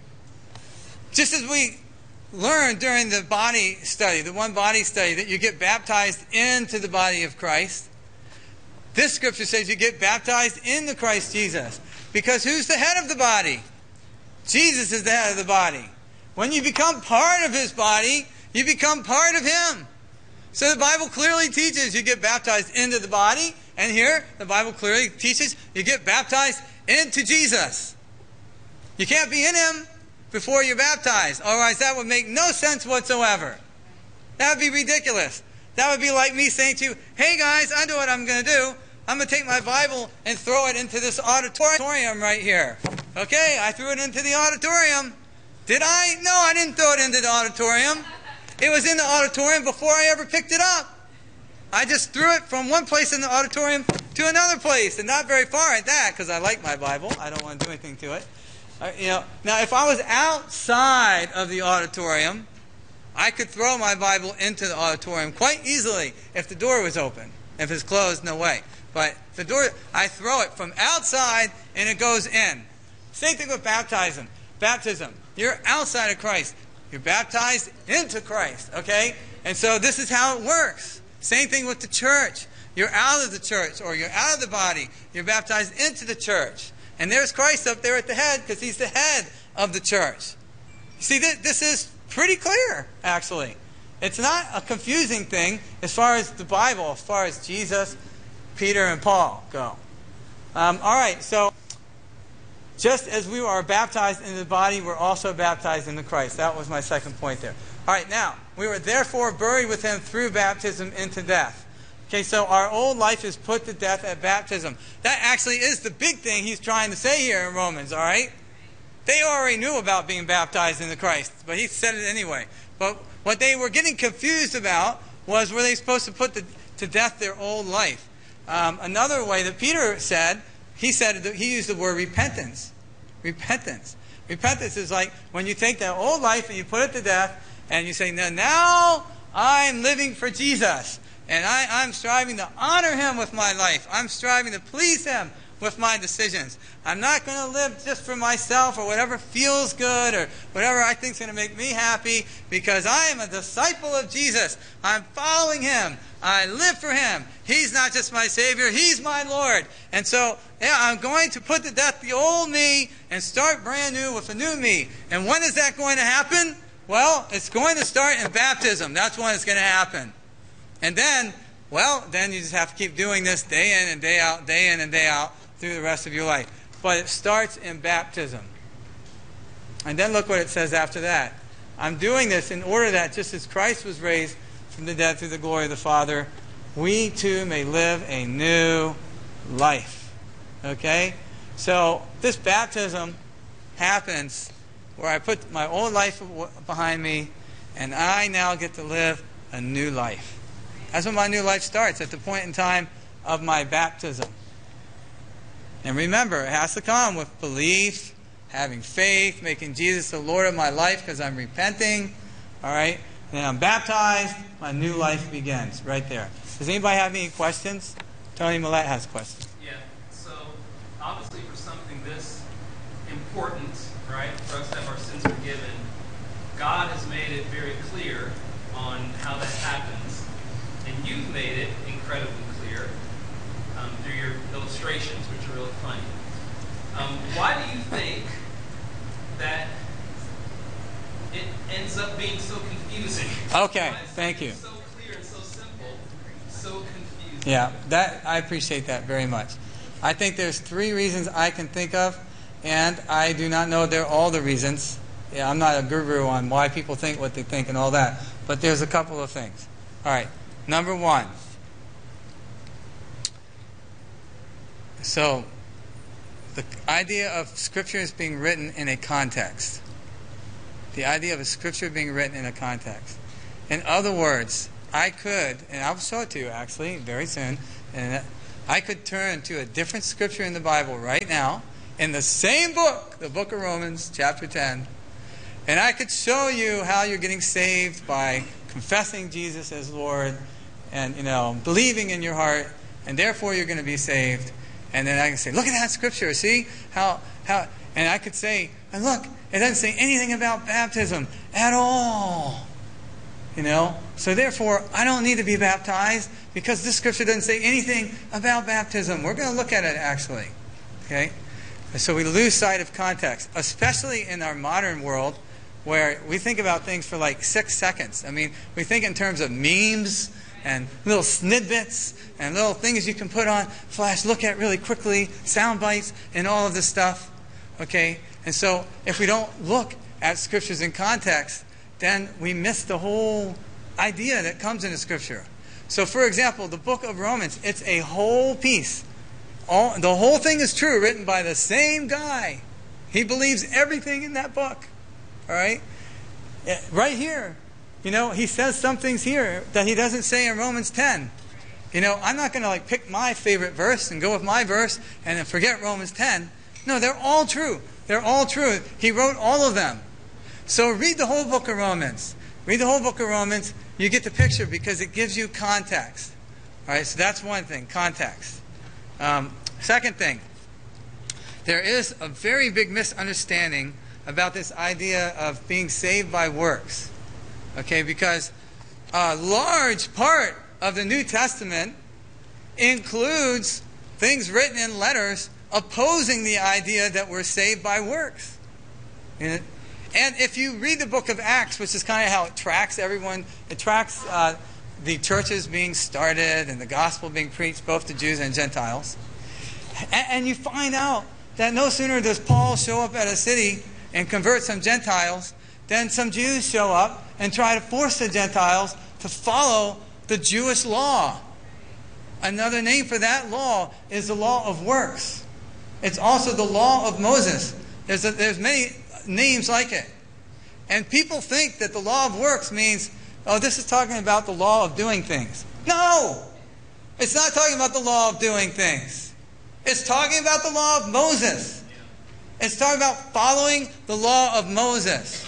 Just as we learned during the body study, the one body study, that you get baptized into the body of Christ, this scripture says you get baptized into Christ Jesus. Because who's the head of the body? Jesus is the head of the body. When you become part of His body, you become part of Him. So the Bible clearly teaches you get baptized into the body. And here, the Bible clearly teaches you get baptized into Jesus. You can't be in Him before you're baptized. Otherwise, that would make no sense whatsoever. That would be ridiculous. That would be like me saying to you, hey guys, I know what I'm going to do. I'm going to take my Bible and throw it into this auditorium right here. Okay, I threw it into the auditorium. Did I? No, I didn't throw it into the auditorium. It was in the auditorium before I ever picked it up. I just threw it from one place in the auditorium to another place, and not very far at that, because I like my Bible. I don't want to do anything to it. Uh, you know, now, if I was outside of the auditorium, I could throw my Bible into the auditorium quite easily if the door was open. If it's closed, no way. But the door, I throw it from outside, and it goes in. Same thing with baptism. Baptism. You're outside of Christ. You're baptized into Christ, okay? And so this is how it works. Same thing with the church. You're out of the church, or you're out of the body. You're baptized into the church. And there's Christ up there at the head, because he's the head of the church. You see, this, this is pretty clear, actually. It's not a confusing thing as far as the Bible, as far as Jesus, Peter, and Paul go. Um, all right, so just as we are baptized into the body, we're also baptized into Christ. That was my second point there. All right, now, we were therefore buried with him through baptism into death. Okay, so our old life is put to death at baptism. That actually is the big thing he's trying to say here in Romans, all right? They already knew about being baptized into Christ, but he said it anyway. But what they were getting confused about was, were they supposed to put to, to death their old life? Um, another way that Peter said, he said, he used the word repentance. Repentance. Repentance is like when you take that old life and you put it to death, and you say, now, now I'm living for Jesus. And I, I'm striving to honor him with my life. I'm striving to please him with my decisions. I'm not going to live just for myself or whatever feels good or whatever I think is going to make me happy, because I am a disciple of Jesus. I'm following him. I live for him. He's not just my Savior. He's my Lord. And so, yeah, I'm going to put to death the old me and start brand new with a new me. And when is that going to happen? Well, it's going to start in baptism. That's when it's going to happen. And then, well, then you just have to keep doing this day in and day out, day in and day out through the rest of your life. But it starts in baptism. And then look what it says after that. I'm doing this in order that just as Christ was raised from the dead through the glory of the Father, we too may live a new life. Okay? So this baptism happens where I put my old life behind me, and I now get to live a new life. That's when my new life starts, at the point in time of my baptism. And remember, it has to come with belief, having faith, making Jesus the Lord of my life because I'm repenting. All right? And then I'm baptized. My new life begins right there. Does anybody have any questions? Tony Millette has questions. Yeah. So, obviously for something this important, right, for us to have our sins forgiven, God has made it very clear on how that happens. And you've made it incredibly clear um, through your illustrations, which are really funny. Um, why do you think that it ends up being so confusing? Okay, thank you. So clear and so simple, so confusing. Yeah, that I appreciate that very much. I think there's three reasons I can think of, and I do not know they're all the reasons. Yeah, I'm not a guru on why people think what they think and all that, but there's a couple of things. All right, number one. So, the idea of Scripture is being written in a context. The idea of a Scripture being written in a context. In other words, I could, and I'll show it to you actually very soon, and I could turn to a different Scripture in the Bible right now, in the same book, the book of Romans, chapter ten, and I could show you how you're getting saved by confessing Jesus as Lord and, you know, believing in your heart, and therefore you're going to be saved. And then I can say, look at that Scripture. See how, how, and I could say, and look, it doesn't say anything about baptism at all. You know? So therefore, I don't need to be baptized because this Scripture doesn't say anything about baptism. We're going to look at it actually. Okay? So we lose sight of context, especially in our modern world where we think about things for like six seconds. I mean, we think in terms of memes and little snidbits and little things you can put on, flash, look at really quickly, sound bites, and all of this stuff. Okay? And so if we don't look at Scriptures in context, then we miss the whole idea that comes into Scripture. So, for example, the book of Romans, it's a whole piece. All, the whole thing is true, written by the same guy. He believes everything in that book. All right? Right here, you know, he says some things here that he doesn't say in Romans ten. You know, I'm not going to like pick my favorite verse and go with my verse and then forget Romans ten. No, they're all true. They're all true. He wrote all of them. So read the whole book of Romans. Read the whole book of Romans. You get the picture because it gives you context. All right, so that's one thing, context. Um, second thing, there is a very big misunderstanding about this idea of being saved by works. Okay, because a large part of the New Testament includes things written in letters opposing the idea that we're saved by works. And if you read the book of Acts, which is kind of how it tracks everyone, it tracks uh, the churches being started and the gospel being preached both to Jews and Gentiles. And, and you find out that no sooner does Paul show up at a city and convert some Gentiles, than some Jews show up and try to force the Gentiles to follow the Jewish law. Another name for that law is the law of works. It's also the law of Moses. There's, a, there's many names like it. And people think that the law of works means, oh, this is talking about the law of doing things. No! It's not talking about the law of doing things. It's talking about the law of Moses. It's talking about following the law of Moses.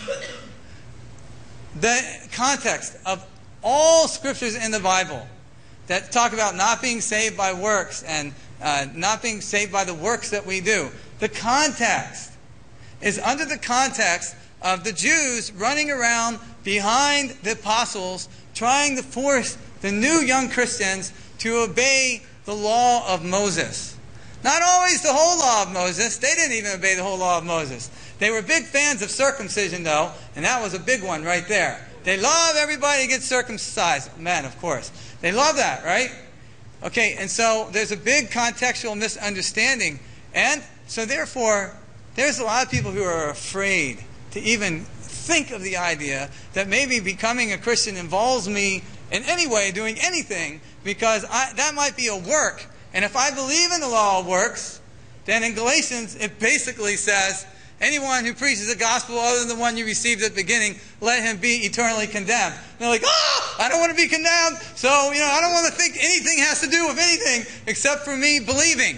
The context of all scriptures in the Bible that talk about not being saved by works and uh, not being saved by the works that we do. The context is under the context of the Jews running around behind the apostles trying to force the new young Christians to obey the law of Moses. Not always the whole law of Moses. They didn't even obey the whole law of Moses. They were big fans of circumcision, though, and that was a big one right there. They love everybody to get circumcised. Men, of course. They love that, right? Okay, and so there's a big contextual misunderstanding. And so therefore, there's a lot of people who are afraid to even think of the idea that maybe becoming a Christian involves me in any way doing anything, because I, that might be a work. And if I believe in the law of works, then in Galatians it basically says, anyone who preaches the gospel other than the one you received at the beginning, let him be eternally condemned. And they're like, ah, I don't want to be condemned, so you know, I don't want to think anything has to do with anything except for me believing.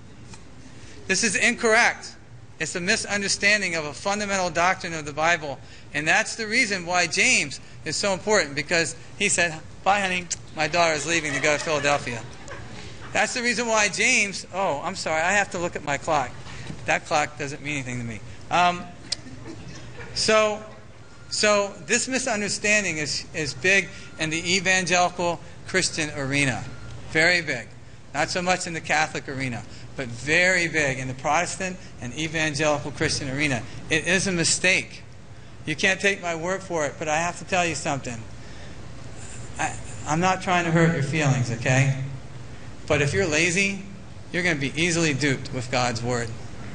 This is incorrect. It's a misunderstanding of a fundamental doctrine of the Bible. And that's the reason why James is so important, because he said, bye honey, my daughter is leaving to go to Philadelphia. That's the reason why James, oh, I'm sorry, I have to look at my clock. That clock doesn't mean anything to me. Um, so, so this misunderstanding is, is big in the evangelical Christian arena. Very big. Not so much in the Catholic arena, but very big in the Protestant and evangelical Christian arena. It is a mistake. You can't take my word for it, but I have to tell you something. I, I'm not trying to hurt your feelings, okay? But if you're lazy, you're going to be easily duped with God's word.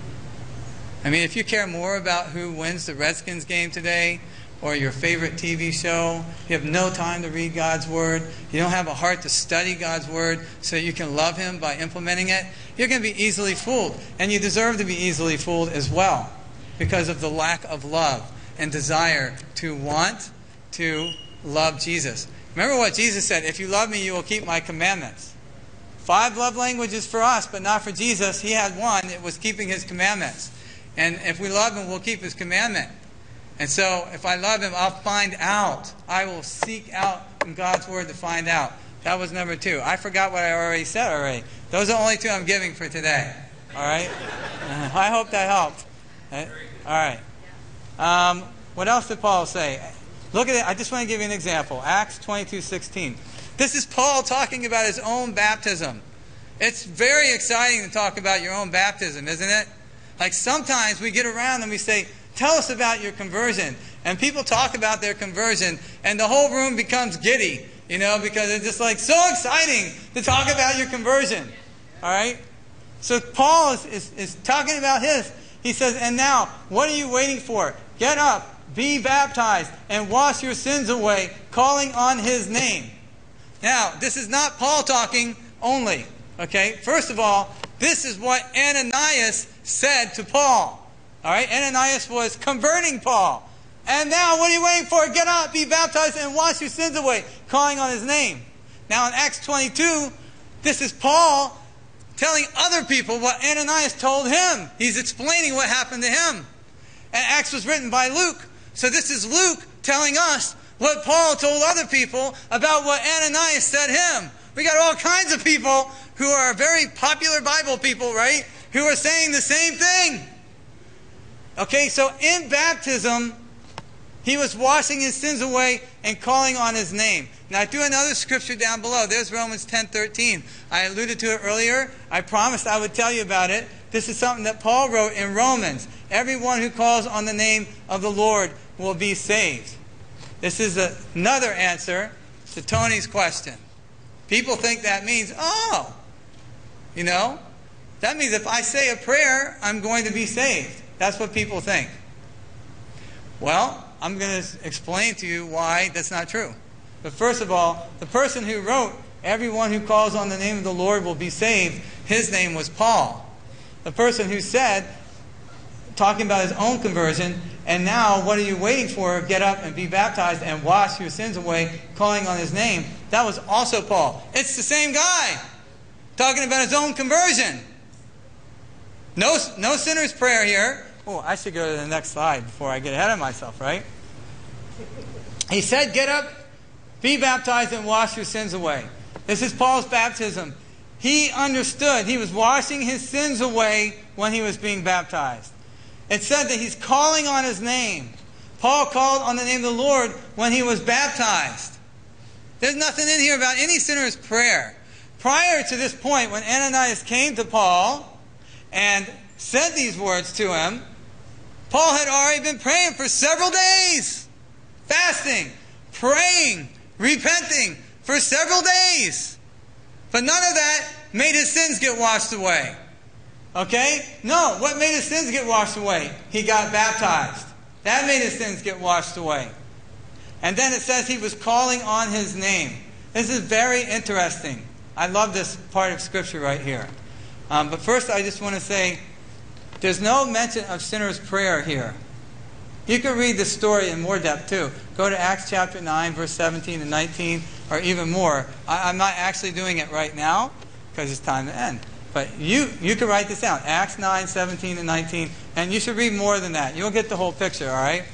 I mean, if you care more about who wins the Redskins game today or your favorite T V show, you have no time to read God's word, you don't have a heart to study God's word so you can love him by implementing it, you're going to be easily fooled. And you deserve to be easily fooled as well because of the lack of love and desire to want to love Jesus. Remember what Jesus said, if you love me, you will keep my commandments. Five love languages for us, but not for Jesus. He had one. It was keeping his commandments. And if we love him, we'll keep his commandment. And so if I love him, I'll find out. I will seek out in God's word to find out. That was number two. I forgot what I already said already. Those are the only two I'm giving for today. All right? Uh, I hope that helped. All right. Um, what else did Paul say? Look at it. I just want to give you an example. Acts twenty-two sixteen. This is Paul talking about his own baptism. It's very exciting to talk about your own baptism, isn't it? Like sometimes we get around and we say, tell us about your conversion. And people talk about their conversion and the whole room becomes giddy, you know, because it's just like so exciting to talk about your conversion. All right? So Paul is, is, is talking about his. He says, and now, what are you waiting for? Get up, be baptized, and wash your sins away, calling on his name. Now, this is not Paul talking only. Okay? First of all, this is what Ananias said to Paul. All right? Ananias was converting Paul. And now, what are you waiting for? Get up, be baptized, and wash your sins away, calling on his name. Now, in Acts twenty-two, this is Paul telling other people what Ananias told him. He's explaining what happened to him. And Acts was written by Luke. So this is Luke telling us what Paul told other people about what Ananias said him. We got all kinds of people who are very popular Bible people, right? Who are saying the same thing. Okay, so in baptism, he was washing his sins away and calling on his name. Now, I do another scripture down below. There's Romans ten thirteen. I alluded to it earlier. I promised I would tell you about it. This is something that Paul wrote in Romans. Everyone who calls on the name of the Lord will be saved. This is a, another answer to Tony's question. People think that means, oh, you know, that means if I say a prayer, I'm going to be saved. That's what people think. Well, I'm going to explain to you why that's not true. But first of all, the person who wrote, everyone who calls on the name of the Lord will be saved, his name was Paul. The person who said, talking about his own conversion, and now what are you waiting for? Get up and be baptized and wash your sins away, calling on his name. That was also Paul. It's the same guy talking about his own conversion. No, no sinner's prayer here. Oh, I should go to the next slide before I get ahead of myself, right? He said, get up, be baptized, and wash your sins away. This is Paul's baptism. He understood. He was washing his sins away when he was being baptized. It said that he's calling on his name. Paul called on the name of the Lord when he was baptized. There's nothing in here about any sinner's prayer. Prior to this point, when Ananias came to Paul and said these words to him, Paul had already been praying for several days. Fasting, praying, repenting for several days. But none of that made his sins get washed away. Okay? No, what made his sins get washed away? He got baptized. That made his sins get washed away. And then it says he was calling on his name. This is very interesting. I love this part of Scripture right here. Um, but first I just want to say, there's no mention of sinner's prayer here. You can read the story in more depth too. Go to Acts chapter nine, verse seventeen and nineteen, or even more. I, I'm not actually doing it right now because it's time to end. But you, you can write this down. Acts nine, seventeen and nineteen. And you should read more than that. You'll get the whole picture, all right?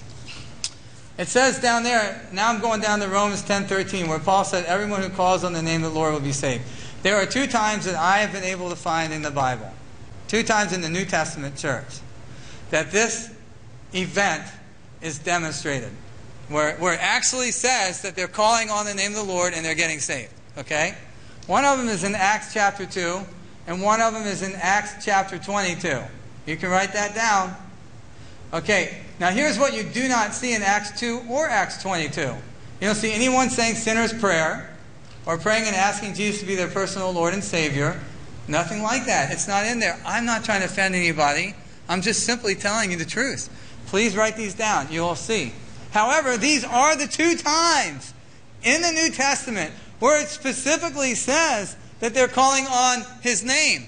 It says down there, now I'm going down to Romans ten thirteen, where Paul said, everyone who calls on the name of the Lord will be saved. There are two times that I have been able to find in the Bible, two times in the New Testament church, that this event is demonstrated, where, where it actually says that they're calling on the name of the Lord and they're getting saved. Okay? One of them is in Acts chapter two, and one of them is in Acts chapter twenty-two. You can write that down. Okay, now here's what you do not see in Acts two or Acts twenty-two. You don't see anyone saying sinner's prayer, or praying and asking Jesus to be their personal Lord and Savior. Nothing like that. It's not in there. I'm not trying to offend anybody. I'm just simply telling you the truth. Please write these down. You'll see. However, these are the two times in the New Testament where it specifically says that they're calling on his name.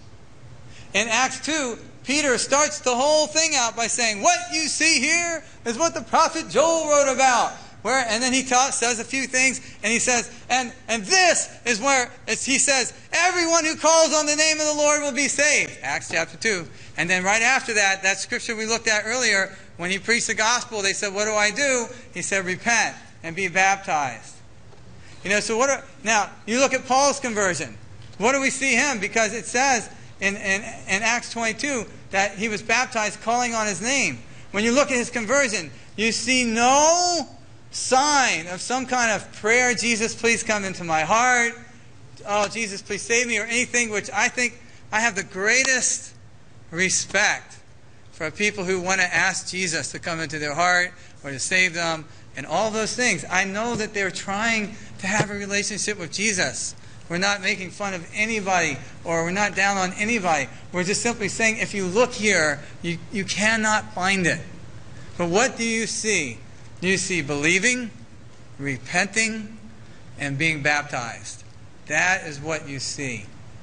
In Acts two, Peter starts the whole thing out by saying, what you see here is what the prophet Joel wrote about. Where, and then he ta- says a few things, and he says, and, and this is where it's, he says, everyone who calls on the name of the Lord will be saved. Acts chapter two. And then right after that, that scripture we looked at earlier, when he preached the gospel, they said, what do I do? He said, repent and be baptized. You know, so what are, now, you look at Paul's conversion. What do we see him? Because it says in, in, in Acts twenty-two that he was baptized calling on his name. When you look at his conversion, you see no sign of some kind of prayer, Jesus, please come into my heart. Oh, Jesus, please save me, or anything, which I think I have the greatest respect for people who want to ask Jesus to come into their heart or to save them and all those things. I know that they're trying to have a relationship with Jesus. We're not making fun of anybody, or we're not down on anybody. We're just simply saying, if you look here, you, you cannot find it. But what do you see? Do you see believing, repenting, and being baptized. That is what you see.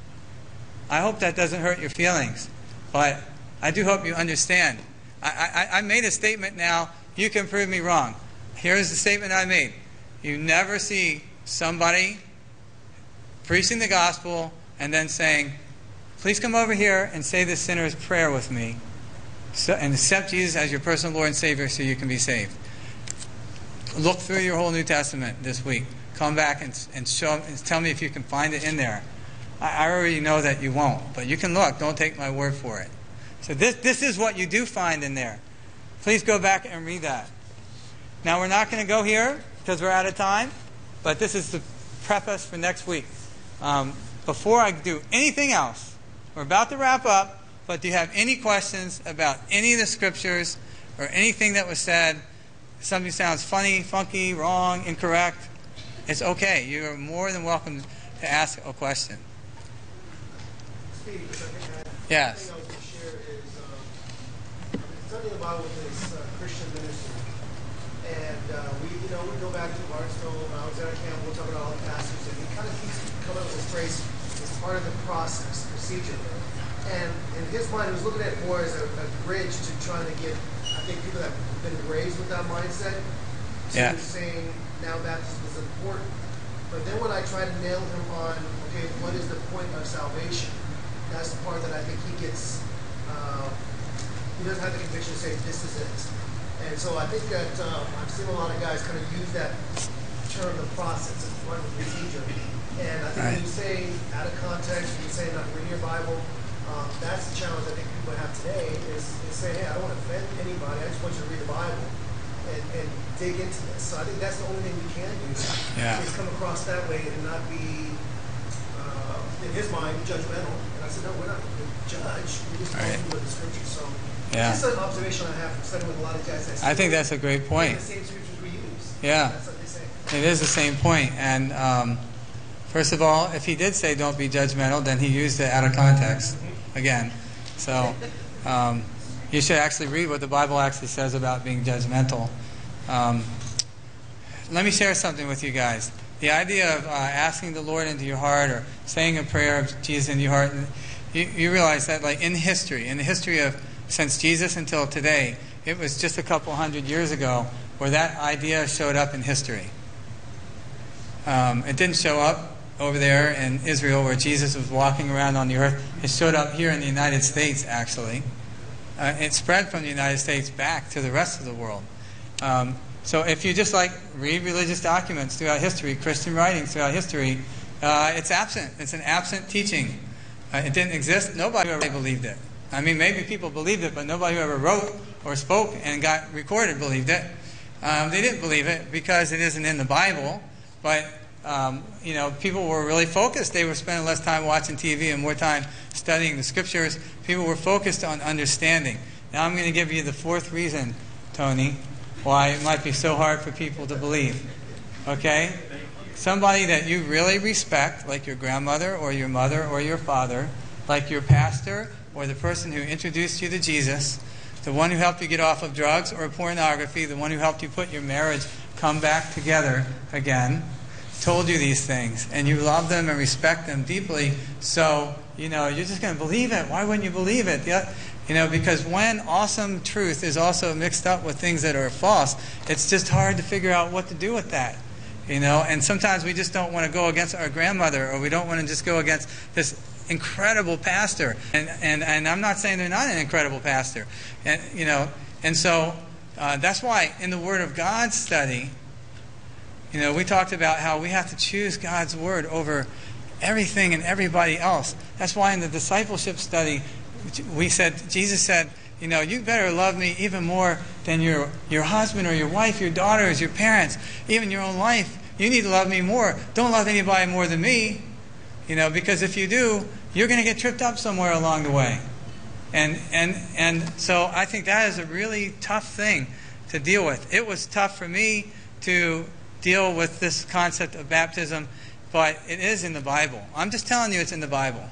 I hope that doesn't hurt your feelings, but I do hope you understand. I, I, I made a statement now. You can prove me wrong. Here's the statement I made. You never see somebody preaching the gospel and then saying, please come over here and say this sinner's prayer with me so, and accept Jesus as your personal Lord and Savior so you can be saved. Look through your whole New Testament this week. Come back and, and show and tell me if you can find it in there. I, I already know that you won't, but you can look. Don't take my word for it. So this, this is what you do find in there. Please go back and read that. Now we're not going to go here because we're out of time, but this is the preface for next week. Um, before I do anything else, we're about to wrap up, but do you have any questions about any of the scriptures or anything that was said? Something sounds funny, funky, wrong, incorrect. It's okay. You are more than welcome to ask a question. Steve, I think I, yes. The thing I was going to share is um, I've been studying the Bible with this uh, Christian minister, and uh, we, you know, we go back to Barstow, Alexander Campbell, we'll talk about all the pastors, and he kind of keeps coming up with this phrase as part of the process, procedure. And in his mind, he was looking at it more as a, a bridge to trying to get, I think, people that have been raised with that mindset to yeah. saying now baptism is important. But then when I try to nail him on, okay, what is the point of salvation? That's the part that I think he gets, uh, he doesn't have the conviction to say, this is it. And so I think that uh, I've seen a lot of guys kind of use that term, the process, as part of the procedure. And I think right. when you say out of context, when you say not reading your Bible, um, that's the challenge I think people have today is, is saying, hey, I don't want to offend anybody, I just want you to read the Bible and, and dig into this. So I think that's the only thing we can do yeah. is come across that way and not be, uh, in his mind, judgmental. And I said, no, we're not going to judge. We're just going right. with the scripture. So yeah. it's just an observation I have from studying with a lot of guys. That I think that's a great point. The same scriptures we use. Yeah. That's what they say. It is the same point. And um, first of all, if he did say don't be judgmental, then he used it out of context again. So um, you should actually read what the Bible actually says about being judgmental. Um, let me share something with you guys. The idea of uh, asking the Lord into your heart or saying a prayer of Jesus into your heart, you, you realize that like in history, in the history of since Jesus until today, it was just a couple hundred years ago where that idea showed up in history. Um, it didn't show up over there in Israel where Jesus was walking around on the earth. It showed up here in the United States, actually. Uh, it spread from the United States back to the rest of the world. Um, so if you just like read religious documents throughout history, Christian writings throughout history, uh, it's absent. It's an absent teaching. Uh, it didn't exist. Nobody ever believed it. I mean, maybe people believed it, but nobody who ever wrote or spoke and got recorded believed it. Um, they didn't believe it because it isn't in the Bible, but Um, you know, people were really focused. They were spending less time watching T V and more time studying the scriptures. People were focused on understanding. Now I'm going to give you the fourth reason, Tony, why it might be so hard for people to believe. Okay? Somebody that you really respect, like your grandmother or your mother or your father, like your pastor or the person who introduced you to Jesus, the one who helped you get off of drugs or pornography, the one who helped you put your marriage come back together again, told you these things, and you love them and respect them deeply, so, you know, you're just going to believe it. Why wouldn't you believe it? Yeah, you know, because when awesome truth is also mixed up with things that are false, it's just hard to figure out what to do with that, you know, and sometimes we just don't want to go against our grandmother, or we don't want to just go against this incredible pastor, and, and, and I'm not saying they're not an incredible pastor, and, you know, and so uh, that's why in the Word of God study, you know, we talked about how we have to choose God's Word over everything and everybody else. That's why in the discipleship study, we said, Jesus said, you know, you better love me even more than your, your husband or your wife, your daughters, your parents, even your own life. You need to love me more. Don't love anybody more than me, you know, because if you do, you're going to get tripped up somewhere along the way. And, and, and so I think that is a really tough thing to deal with. It was tough for me to deal with this concept of baptism, but it is in the Bible. I'm just telling you it's in the Bible.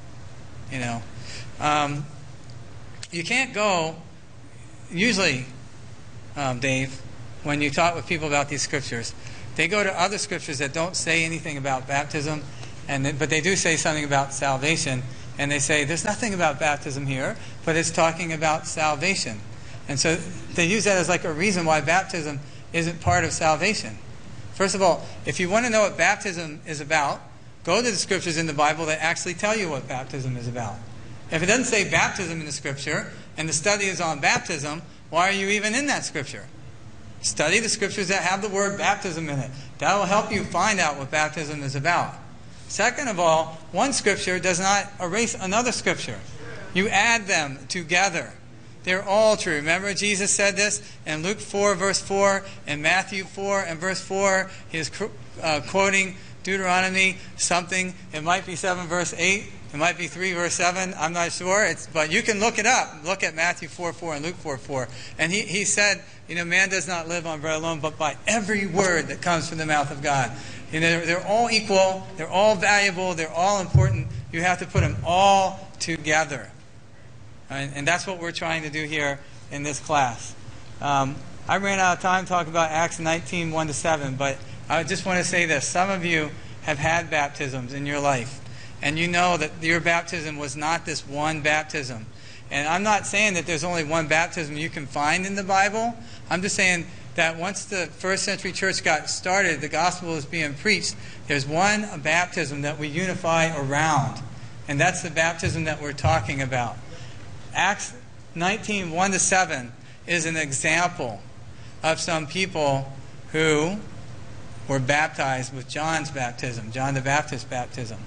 You know, um, you can't go, usually, um, Dave, when you talk with people about these scriptures, they go to other scriptures that don't say anything about baptism, and then, but they do say something about salvation, and they say there's nothing about baptism here, but it's talking about salvation. And so they use that as like a reason why baptism isn't part of salvation. First of all, if you want to know what baptism is about, go to the scriptures in the Bible that actually tell you what baptism is about. If it doesn't say baptism in the scripture, and the study is on baptism, why are you even in that scripture? Study the scriptures that have the word baptism in it. That will help you find out what baptism is about. Second of all, one scripture does not erase another scripture. You add them together. They're all true. Remember, Jesus said this in Luke four, verse four, and Matthew four and verse four. He is uh, quoting Deuteronomy something. It might be seven, verse eight. It might be three, verse seven. I'm not sure. It's, but you can look it up. Look at Matthew four, four and Luke four, four. And he, he said, you know, man does not live on bread alone, but by every word that comes from the mouth of God. You know, they're, they're all equal. They're all valuable. They're all important. You have to put them all together. And, and that's what we're trying to do here in this class. Um, I ran out of time talking about Acts nineteen, one to seven, but I just want to say this. Some of you have had baptisms in your life, and you know that your baptism was not this one baptism. And I'm not saying that there's only one baptism you can find in the Bible. I'm just saying that once the first century church got started, the gospel was being preached, there's one baptism that we unify around, and that's the baptism that we're talking about. Acts nineteen, one to seven is an example of some people who were baptized with John's baptism, John the Baptist's baptism.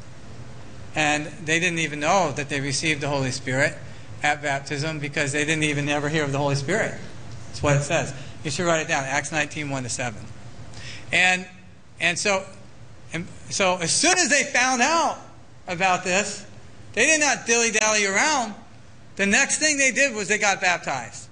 And they didn't even know that they received the Holy Spirit at baptism because they didn't even ever hear of the Holy Spirit. That's what it says. You should write it down, Acts nineteen, one to seven. And and so, and so as soon as they found out about this, they did not dilly-dally around. The next thing they did was they got baptized.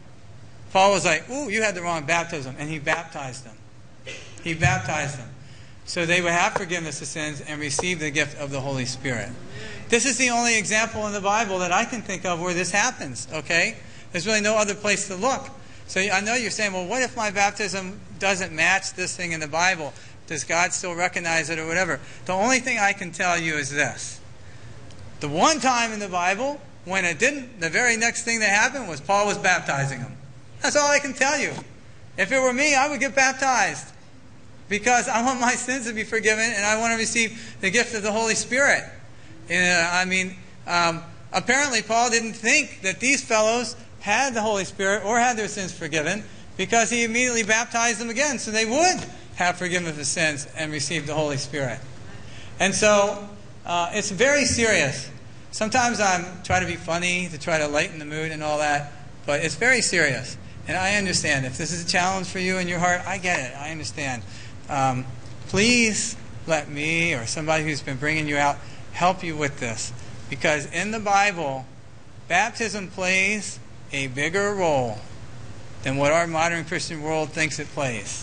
Paul was like, ooh, you had the wrong baptism. And he baptized them. He baptized them. So they would have forgiveness of sins and receive the gift of the Holy Spirit. This is the only example in the Bible that I can think of where this happens, okay? There's really no other place to look. So I know you're saying, well, what if my baptism doesn't match this thing in the Bible? Does God still recognize it or whatever? The only thing I can tell you is this. The one time in the Bible when it didn't, the very next thing that happened was Paul was baptizing them. That's all I can tell you. If it were me, I would get baptized because I want my sins to be forgiven and I want to receive the gift of the Holy Spirit. And, uh, I mean, um, apparently Paul didn't think that these fellows had the Holy Spirit or had their sins forgiven because he immediately baptized them again so they would have forgiveness of sins and receive the Holy Spirit. And so uh, it's very serious. Sometimes I'm trying to be funny to try to lighten the mood and all that, but it's very serious. And I understand. If this is a challenge for you in your heart, I get it. I understand. Um, please let me or somebody who's been bringing you out help you with this. Because in the Bible, baptism plays a bigger role than what our modern Christian world thinks it plays.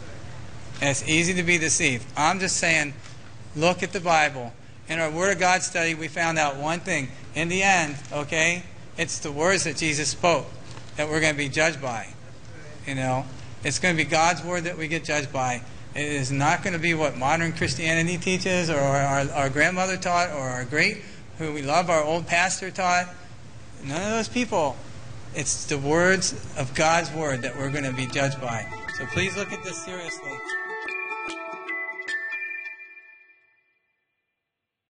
And it's easy to be deceived. I'm just saying, look at the Bible. In our Word of God study, we found out one thing. In the end, okay, it's the words that Jesus spoke that we're going to be judged by. You know, it's going to be God's Word that we get judged by. It is not going to be what modern Christianity teaches or our, our grandmother taught or our great, who we love, our old pastor taught. None of those people. It's the words of God's Word that we're going to be judged by. So please look at this seriously.